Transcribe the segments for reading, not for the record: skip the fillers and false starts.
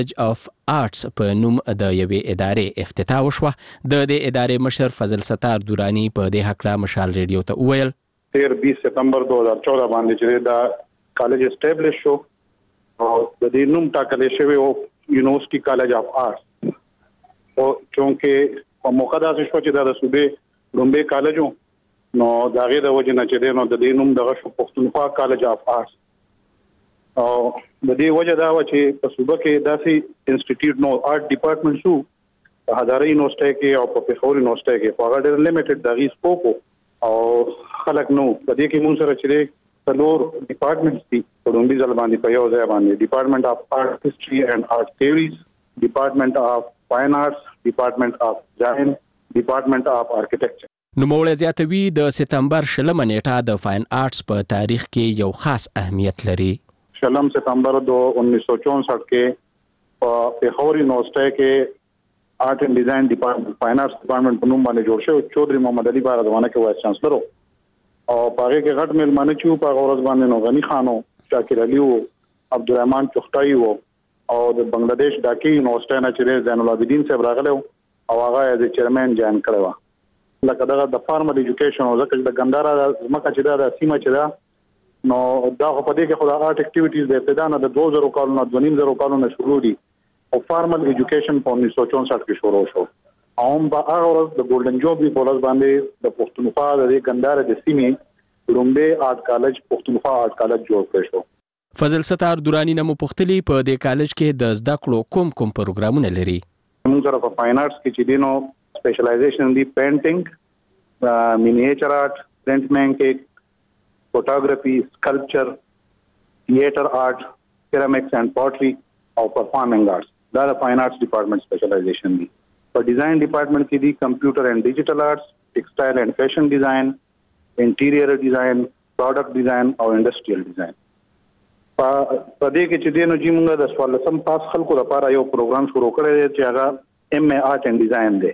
اف آرټس په نوم د یوې ادارې افتتاح وشوه. د دې ادارې مشر فضل ستار درانی په دې هکله مشال ریډیو ته وویل 20 سپتمبر 2014 باندې چې دا کالج اسټابلیش شو او د دې نوم ټاکل شوی او یونیورسيټي کالج اف آرټس او چونکه په موقع دا شو چې دا د صوبې لومبه کالجو نو دا غیر د وجه نه چې نو د دې نوم دغه شو پښتونخوا کالج اف آرټس او د دې وجه دا و چې په صوبه کې داسې انسټیټیوټ نو آرټ ډپارټمنټ شو په هزاره یونیورسيټي کې او په پېښور یونیورسيټي کې په هغه ډېر لیمیټډ د غي سکوپ او خلک نو په دې کې مونږ سره چې څلور ډپارټمنټس دي په لومبي ځل باندې په یو ځای باندې ډپارټمنټ اف آرټ هیسټري اینڈ آرټ تھیوریز، ډپارټمنټ اف فاین آرټس، ډپارټمنټ اف ډیزاین، ډپارټمنټ اف آرکیټیکچر. نوموړی زیاتوي د سپتمبر 20 نیټه د فاین آرټس په تاریخ کې یو خاص اهمیت لري. 20 سپتمبر 1964 کې په پېښور یونیورسيټي کې آرټ اینڈ ډیزاین ډپارټمنټ فاین آرټس ډپارټمنټ په نوم باندې جوړ شو. چودھری محمد علي باردوانه کې وایس چانسلر او پاره کې غټ ملمانه چې په غورز باندې نو غنی خانو، شاکر علي او عبدالرحمن چختای او د بنگلاديش ډاکی یونیورسيټي نه چې زین العابدین صاحب راغله او هغه از چیرمن جان کړو. لکه دغه د فارمل ایجوکیشن او ځکه د ګندارا مکه چې دا سیمه چې دا نو دا په دې کې خو د آرټ اکټیویټیز د ابتدا نه د 2000 کالونو 2000 کالونو شروع دي او فارمل ایجوکیشن په 1964 کې شروع شو. هم په هغه ورځ د ګولډن جوبلی په ورځ باندې د پښتونخوا د ګندارا د سیمې لومبه آرټ کالج پښتونخوا آرټ کالج جوړ کړ شو. فضل ستار درانی نه مپختلی په دې کالج کې د زده کړو کوم پروګرامونه لري. موږ سره په فاین آرټس کې چې دینو سپیشلایزیشن دی پینټینګ، مینیچر آرټ، پرنٹ میکینګ، فوټوګرافي، سکلپچر، تھیټر آرټ، سیرامکس اینڈ پوټری او پرفارمنګ آرټس. دا د فاین آرټس ډپارټمنټ سپیشلایزیشن دی. په ډیزاین ډپارټمنټ کې دی کمپیوټر اینڈ ډیجیټل آرټس، ټیکسټایل اینڈ فیشن ډیزاین، انټیریئر ډیزاین، پروډکټ ډیزاین او انډسټریل ډیزاین. په دې کې چې دینو چې موږ د 14 پاس خلکو لپاره یو پروګرام شروع کړی دی چې هغه ایم ای آرټ اینڈ ډیزاین دی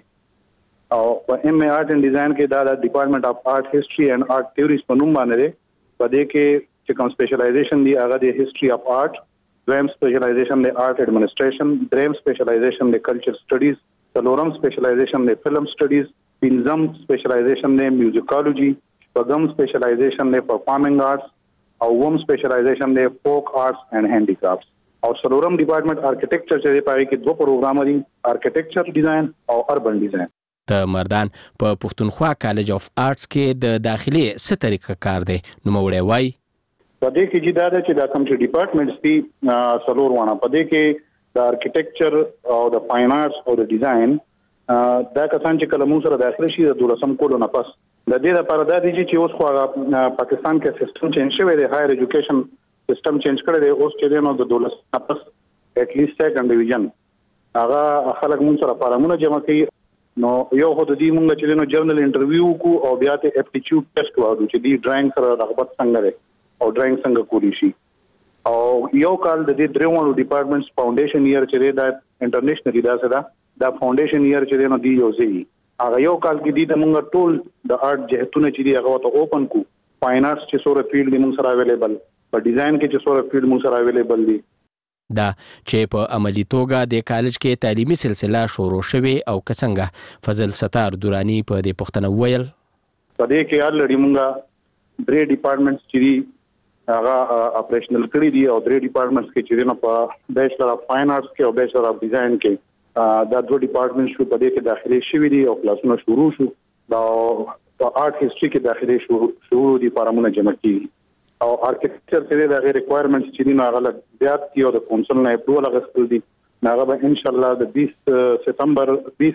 او په ایم ای آرټ اینڈ ډیزاین کې دا د ډپارټمنټ اف آرټ هیسټري اینڈ آرټ تھیوریز په نوم باندې دی. په دې کې چې کوم سپیشلایزیشن دی هغه د هیسټري اف آرټ، دویم سپیشلایزیشن دی آرټ ایڈمنسټریشن، دریم سپیشلایزیشن دی کلچر سټډیز، څلورم سپیشلایزیشن دی فلم سټډیز، پنځم سپیشلایزیشن دی میوزیکالوجي، شپږم سپیشلایزیشن دی پرفارمنګ آرټس او وم سپیشلایزیشن دی فوک آرټس اینڈ هینډی کرافټس. او څلورم ډپارټمنټ آرکیټیکچر چې دی په کې دوه پروګرام دي، آرکیټیکچر ډیزاین او اربن ډیزاین. د مردان په پښتونخوا کالج اف آرټس کې د داخلي څه طریقه کار دی نوموړی وایي په دې کې چې دا کوم چې ډپارټمنټس دي څلور وانه په دې کې د آرکیټیکچر او د فاین آرټس او د ډیزاین دا کسان چې کله موږ سره داخله شي د 12 کولو نه پس د دې لپاره دا دي چې اوس خو پاکستان کې سیستم چینج شوی دی، هایر ایجوکیشن سیستم چینج کړی دی. اوس چې نو د 12 نه پس اټ لیست سیکنډ ډیویژن هغه خلک موږ سره فارمونه جمع کوي. نو یو خو د دې موږ چې نو جرنل انټرویو کو او بیا ته اپټیټیوډ ټیسټ وایو چې دی ډرایینګ سره رغبت څنګه لري او ډرایینګ څنګه کولی شي. او یو کال د دې درېوالو ډپارټمنټس فاونډیشن ایئر چې دا انټرنیشنلی دا فاونډیشن ایئر چې نو دی یو ځای هغه یو کال کې دی د موږ ټول د آرټ جهتونه چې دی هغه ته اوپن کو. فاین آرټس چې سوره فیلډ دی موږ سره اویلیبل، په ډیزاین کې چې سوره فیلډ موږ سره اویلیبل دی. دا چې په عملی توګه د کالج کې تعلیمي سلسله شروع شوه او څنګه فضل ستار درانی په دې پوښتنه ویل په دې کې الریډي موږ درې ډپارټمنټس چې دی هغه اپریشنل کړی دي او درې ډپارټمنټس کې چې نو په بیچلر اف فاین آرټس کې او بیچلر اف ډیزاین کې دا دوه ډپارټمنټس په دې کې داخلي شوي دي او کلاسونه شروع شو. دا په آرټ هیسټري کې داخلي شروع دي فارمونه جمع کیږي او آرکیټیکچر کې د ریکوایرمنټس چې دي نو هغه زیات دي او د کونسل نه اپروول غوښتل دي. هغه به ان شاء الله د 20 سپتمبر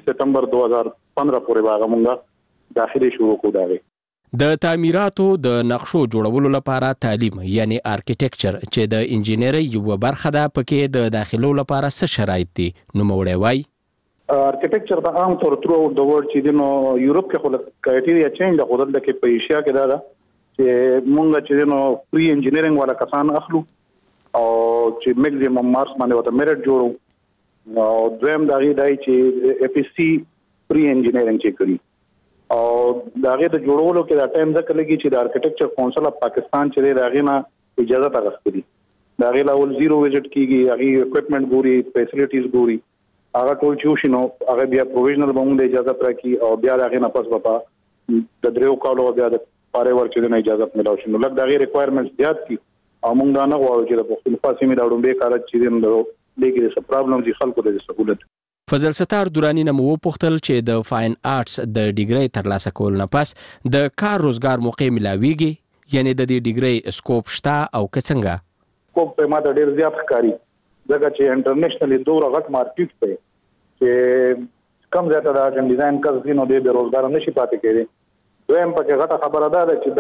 2015 پورې هغه مونږه داخلي شروع کوو. د تعمیراتو د نقشو جوړولو لپاره تعلیم یعنی آرکیټیکچر چې د انجینری یو برخه ده پکې د داخلو لپاره څه شرایط دي نوموړی وایي آرکیټیکچر د عام طور تر د ورډ چې نو یورپ کې خلک کرایټیریا چینج د خودل کې په ایشیا کې دا چې مونږ چې نو پری انجینرینګ والا کسان اخلو او چې میکزیمم مارکس باندې وته میرټ جوړو او دویم دا غي دای چې اف اس سی پری انجینرینګ چې کړی او دا غي د جوړولو کې دا ټایم ځکه لګي چې د آرکیټیکچر کونسل اف پاکستان چې دا غي نه اجازه ترغستري دا غي لاول زیرو وزټ کیږي هغه اکوپمنٹ ګوري فیسیلیټیز ګوري هغه ټول چې شنو هغه بیا پروویژنل باندې اجازه ترکي او بیا هغه نه پس وپا د دریو کالو بیا د پاره ورچې نه اجازه ملو شنو لکه دا غي ریکوایرمنټس زیات دي او موږ دا نه غواړو چې د پښتونخوا سیمې دا ډومبه کار چې دې دغه څه پرابلم دي خلکو د سہولت فضل ستار دورانی نه مو پوښتل چې د فاین آرټس د ډیګری ترلاسه کول نه پس د کار روزګار موقع ملاويږي یعنی د دې ډیګری سکوپ شته او څنګه سکوپ په ماده ډیر زیات ښکاری ځکه چې انټرنیشنلی دوه غټ مارکیټ دی چې کم زیاته د اجن ډیزاین کس دینو د روزګار نشي پاتې کېږي دویم پکې غټه خبره ده چې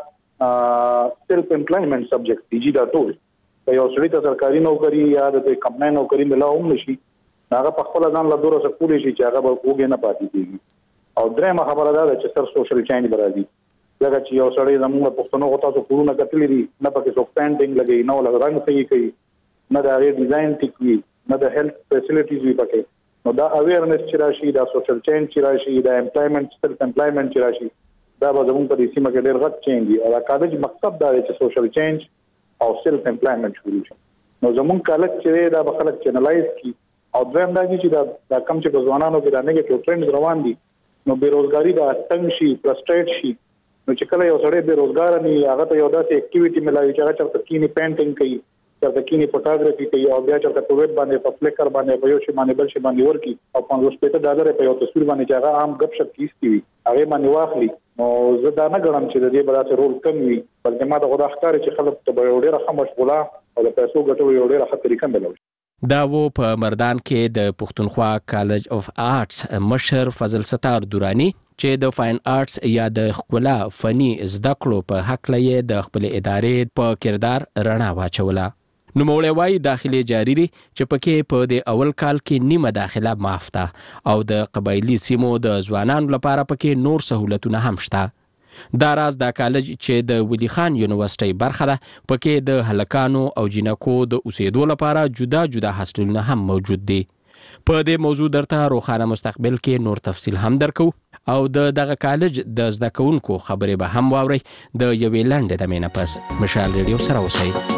دا سیلف امپلایمنٹ سبجیکټ دی دا ټول یو سړی ته سرکاري نوکری یا د کمپنۍ نوکری ملاوم نشي هغه په خپل ځان له دوره سره کولی شي چې هغه به وګې نه پاتې کیږي او درېمه خبره ده چې سر سوشل چینج برازي ځکه چې یو سړی زموږ پښتنو غوته څو کورونه کتلې دي نه پکې څوک پینټینګ لګي نه ولا رنګ صحیح کوي نه د هغه ډیزاین ټیک وي نه د هیلث فیسیلیټیز وي پکې نو دا اویرنس چې راشي دا سوشل چینج چې راشي دا امپلایمنٹ سیلف امپلایمنٹ چې راشي دا به زموږ په دې سیمه کې ډېر غټ چینج دی او دا کالج مقصد دا دی چې سوشل چینج او سیلف امپلایمنٹ شروع شي نو زموږ کالج چې دا به خلک چینلایز کی او دویم دا چې دا کم چې په ځوانانو کې دا نیگیټیو ټرند روان دي نو بیروزګاری دا تنګ شي فرستریټ شي نو چې کله یو سړی بیروزګار نه هغه ته یو داسې اکټیویټي ملایي چې هغه چرته کینی پینټینګ کوي چرته کینی فوټوګرافي کوي او بیا چرته په ویب باندې په فلیکر باندې په یو شی باندې بل شی باندې ورکی او $500 په یو تصویر باندې چې هغه عام غب شپ کیستی وي هغه باندې واخلي نو زه دا نه غواړم چې د دې بلاسه رول کم وي بلکې ما دا غوډه ښکار چې خلک ته یو ډیره ښه مشغوله او د پیسو ګټو یو ډیره ښه طریقه ملوي دا و په مردان کې د پښتونخوا کالج اف آرټس مشر فضل ستار دورانی چې د فاین آرټس یا د ښکلا فني زده کړو په حق لې د خپل ادارې په کردار رڼا واچوله نو موړی وای داخلي جاری دي چې پکې په د اول کال کې نیمه داخله معاف ده او د قبایلی سیمو د ځوانانو لپاره پکې نور سہولتونه هم شته دا راز د کالج چې د ولی خان یونیورسيټي برخه ده پکې د هلکانو او جنکو د اوسېدو لپاره جدا جدا هاستلونه هم موجود دي په دې موضوع درته روخانه مستقبل کې نور تفصیل هم درکو او دغه کالج د زده کوونکو خبرې به هم واوري د یوې لنډې دمې نه پس مشال ریډیو سره اوسئ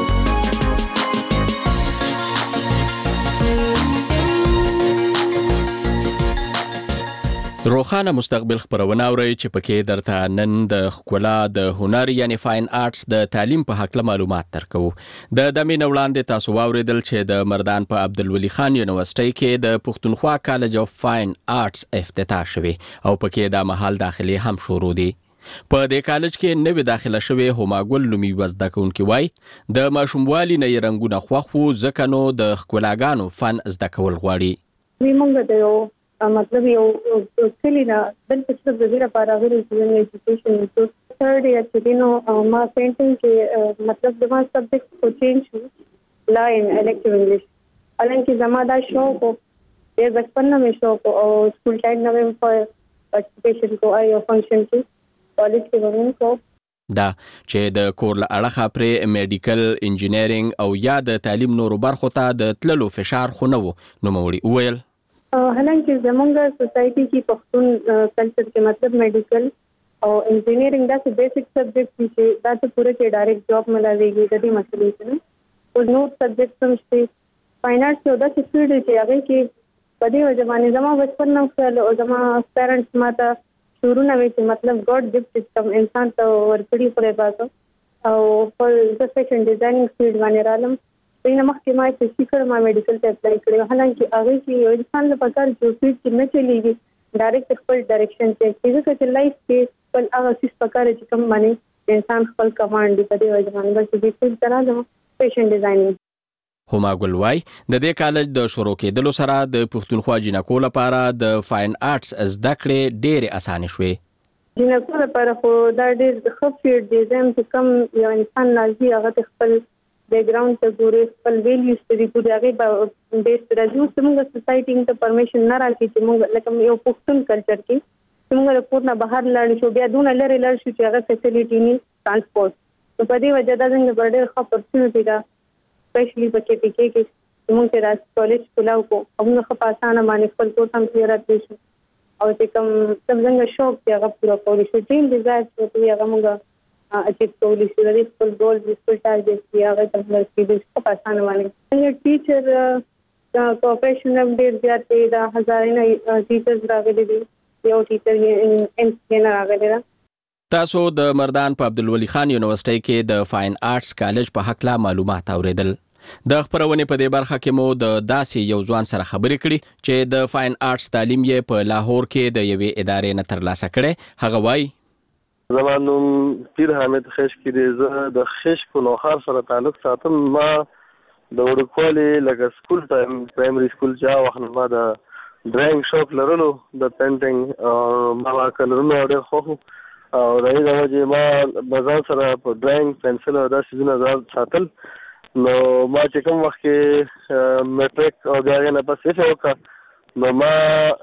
روخانه مستقبل خبرونه اوري چې پکې درته نن د ښکلا د هنر یعنی فاین آرټس د تعلیم په حق معلومات درکو د دمې وړاندې تاسو واوریدل چې د مردان په عبدالولي خان یونیورسيټي کې د پښتونخوا کالج اف فاین آرټس افتتاح شوی او پکې د محل داخلي هم شروع دي په دې کالج کې نوې داخله شوی هماګل لومي وزده کوونکی وای د ماشوموالي نه رنگونه خوخو ځکه نو د ښکلاګانو فن زده کول غواړي موږ د یو مطلب یو کلینا د څه د دې لپاره غوړي چې ایجوکیشن تو ثرد ایئر کې نو ما پینټینګ کې مطلب د ما سبجیکټ کو چینج شو لا ان الکټیو انګلیش الانکه زما دا شوق د بچپن نه شوق او سکول ټایم نه په پارټیسیپیشن کو آی فنکشن کې کالج کې ومن کو دا چې د کور له اړخه پر میډیکل انجینرینګ او یا د تعلیم نورو برخو ته د تللو فشار خو نه و نو موري وویل حالانکه زمونږ سوسایټي کې پښتون کلچر کې مطلب میډیکل او انجینرینګ دا څه بیسیک سبجیکټ دي چې دا ته پوره کې ډایرکټ جاب ملاويږي د دې مسلې نه او نو سبجیکټ هم شته فاین آرټس یو داسې فیلډ دی چې هغه کې په دې وجه باندې زما بچپن نه خپل او زما پیرنټس ماته شروع نه وي چې مطلب ګاډ ګفت سیستم انسان ته ورکړي خو پاتو او په فیشن ډیزاینینګ فیلډ باندې رالم په مخکې ما چې سیکر ما میډیکل ته اپلای کړو حالانکه هغه کې یو انسان لپاره چې فیلډ کې نه چلیږي ډایرکټ خپل ډایرکشن ته چې لایف کې خپل هغه څه پکاره چې کوم باندې انسان خپل کمانډ دی په دې وجه باندې بس دې فیلډ ترازم فیشن ډیزاینینګ هماګل وای د دې کالج د شروع کېدلو سره د پښتونخوا جنکو لپاره د فاین آرټس زده کړې ډېرې اسانه شوې جنکو لپاره خو دا ډېر ښه فیلډ دی چې کوم یو انسان لازمي هغه خپل بیک ګراوند ته ګوري خپل ویلیوز ته ګوري هغه بیس راځي چې موږ سوسایټي ته پرمیشن نه راکړي چې موږ لکه یو پښتون کلچر کې موږ له کور نه بهر لاړ شو بیا دونه لري لاړ شو چې هغه فیسیلیټي نه ترانسپورت نو په دې وجه دا څنګه ډېر ښه اپورچونټی ده سپیشلی په کې کې موږ ته راځي کالج کولاو کو موږ خو په اسانه باندې خپل کور هم زیارت وشو او چې کوم څنګه شوق دی هغه پوره کولی شو ټیم ډیزاین چې هغه موږ اچیو کولی شي د خپل ګول د خپل ټارګټ کې هغه ترلاسه کړي په اسانه باندې ټیچر کوپریشن هم ډېر زیات دی دا هزارونه ټیچرز راغلي دي یو ټیچر یې ان سکین راغلی ده. تاسو د مردان په عبدالولي خان یونیورسيټي کې د فاین آرټس کالج په حق لا معلومات اوریدل. د خبرونې په دې برخه کې مو د داسې یو ځوان سره خبرې کړې چې د فاین آرټس تعلیم یې په لاهور کې د یوې ادارې نه ترلاسه کړی. هغه وایي زما نوم پیر حامد خشکی دی. زه د خشک نوخار سره تعلق ساتم. ما د وړوکوالي لکه سکول ټایم پرایمري سکول چې وخت ما د ډرایینګ شاپ لرلو د پینټینګ ما کلرونه ډېر خوښ او د هغې د وجې ما بازار سره په ډرایینګ پنسل او دا څیزونه ساتل. نو ما چې کوم وخت کې میټریک او د هغې نه پس ایفه وکړه نو ما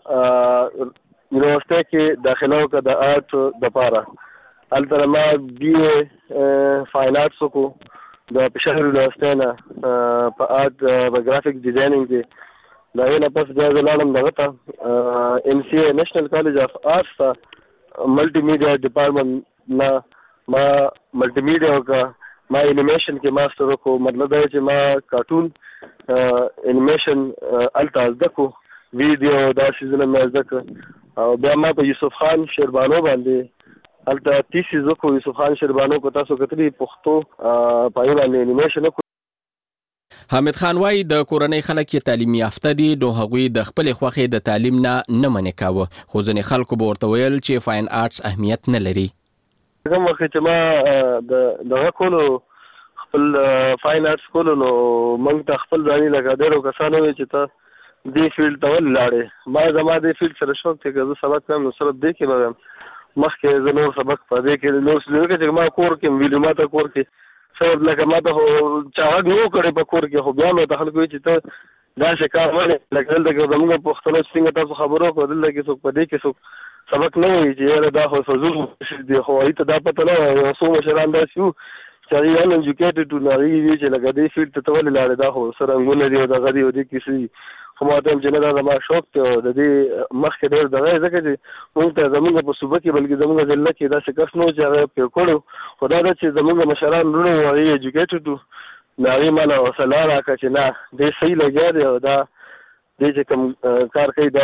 یونیورسيټي کې داخله وکړه د آرټ دپاره. هلته ما بی اے فاین آرټس وکړو د پېښور یونیورسيټي نه په آرټ په ګرافیک ډیزاینینګ کې. د هغې نه پس بیا زه لاړم دغه ته ایم سی اے نیشنل کالج اف آرټس ته ملټي میډیا ډپارټمنټ نه ما ملټي میډیا وکړه. ما انیمیشن کې ماسټر وکړو. مطلب دا چې ما کارټون انیمیشن هلته زده کړو ویډیو دا څیزونه مې زده کړه او بیا ما په یوسف خان شیربانو باندې هلته تیسیز وکړو. یوسف خان شیربانو کو تاسو کتلی پښتو په هغې باندې انیمیشن وکړو. حامد خان وایي د کورنۍ خلک چې تعلیم یافته دي نو هغوی د خپلې خوښې د تعلیم نه منې کاوه خو ځینې خلکو به ورته ویل چې فاین آرټس اهمیت نه لري. کوم وخت چې ما دغه کولو خپل فاین آرټس کولو نو موږ ته خپل ځاني لکه ډېرو کسانو وایي چې ته دې فیلډ ته ولې لاړې. ما زما دې فیلډ سره شوق دی که زه سبق کوم نو صرف دې کې به ویم. مخکې زه نور سبق په دې کې نور څه چې ما کور کې ویډیو ما ته کور کې صرف لکه ما ته خو چا غږ نه و کړی په کور کې خو بیا مې ته خلکو وایي چې ته داسې کار ولې لکه دلته کې زموږ پښتنو څنګه تاسو خبرو وکړو دلته کې څوک په دې کې څوک سبق نه وایي چې یاره دا خو فضول دی خو هغوی ته دا پته نه وایي. یو څو مشران داسې وو چې هغوی ان ایجوکیټډ وو نو هغوی وایي چې لکه دې فیلډ ته ولې لاړې دا خو څه رنګونه دي او دغه دي او دې کیسې دي. خو ما ته هم چې نه دا زما شوق دی او د دې مخکې ډېر دغه یې ځکه چې موږ ته زموږ په صوبه کې بلکې زموږ ضلع کې داسې کس نه و چې هغه پرې کړی و خو دا ده چې زموږ مشران وروڼه وو هغوی ایجوکیټډ وو نو هغوی ما له حوصله راکړه چې نه دې صحیح لګیا دی او دا دې چې کوم کار کوي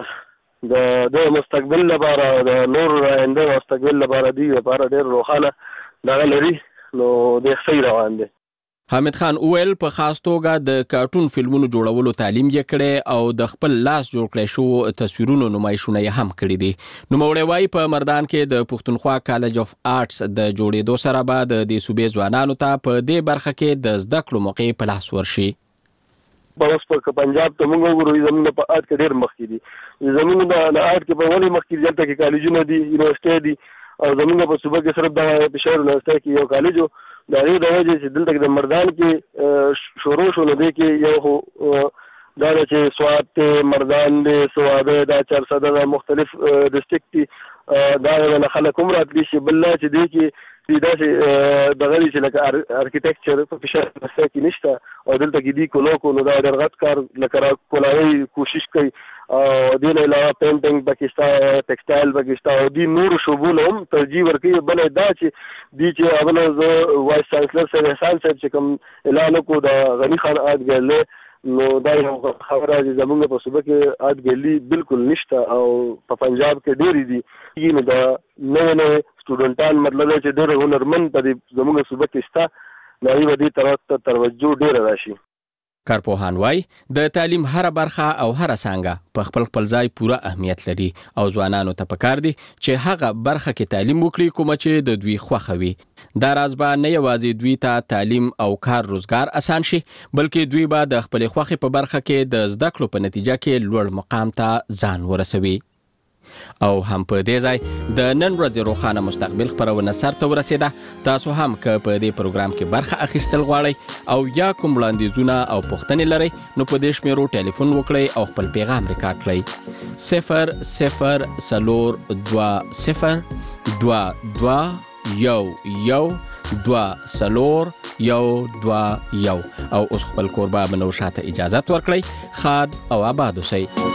دا د مستقبل لپاره او د نور آینده مستقبل لپاره دې لپاره ډېر روښانه دغه لري نو دې صحیح روان دی. حامد خان اویل په خاص توګه د کارټون فلمونو جوړولو تعلیم یې کړی او د خپل لاس جوړ کړی شو تصویرونو نمایشونه یې هم کړي دي. نوموړی وایي په مردان کې د پښتونخوا کالج اف آرټس د جوړېدو سره به د دې صوبې ځوانانو ته په دې برخه کې د زده کړو موقع په لاس ورشي. اوس په پنجاب ته موږ وګورو زموږ په آرټ کې ډېر مخکې دي. زموږ د آرټ کې په ولې مخکې دي دلته کې کالجونه دي یونیورسيټي دي او زموږ په صوبه کې صرف د پېښور یونیورسيټي کې یو کالج و. د هغې د وجې چې دلته د مردان کې شروع شو نو دې کې یو خو دا ده چې سوات دی مردان دی سواده دا چارسده دا مختلف ډسټرکټ دي دا نه خلک هم راتلی شي. بل دا چې دې کې داسې دغه دي چې لکه ارکیټیکچر په پېښور یونیورسيټي کې نشته او دلته کې دي کولو نو دا ډېر غټ کار لکه راکولاوی کوشش کوي او دې نه علاوه پینټینګ پکې شته ټیکسټایل پکې شته او دې نورو شعبو له هم ترجیح ورکوي. بله دا چې دي چې هغه نه زه وایس چانسلر صاحب احسان صاحب چې کوم اعلان وکړو د غني خان آرټ ګیلري نو دا یو خبره چې زموږ په صوبه کې آرټ ګیلري بالکل نشته او په پنجاب کې ډېرې دي نو دا نوې نوې سټوډنټان مطلب دی چې ډېر هنرمند په دې زموږ صوبه کې شته نو هغوی به دې طرف ته توجه ډېره راشي. کارپوهان وایي د تعلیم هره برخه او هره څانګه په خپل ځای پوره اهمیت لري او ځوانانو ته پکار دي چې هغه برخه کې تعلیم وکړي کومه چې د دوی خوښه وي. دا راز به نه یوازې دوی ته تعلیم او کار روزګار اسان شي بلکې دوی به د خپلې خوښې په برخه کې د زده کړو په نتیجه کې لوړ مقام ته ځان ورسوي. او هم په دې ځای د نن ورځې روښانه مستقبل خپرونه سرته ورسېده. تاسو هم که په دې پروګرام کې برخه اخیستل غواړئ او یا کوم وړاندیزونه او پوښتنې لرئ نو په دې شمیرو ټلیفون وکړئ او خپل پیغام ریکارډ کړئ 00422212 او اوس خپل کوربه منو شاته اجازه ورکړئ. خاد او آباد اوسئ.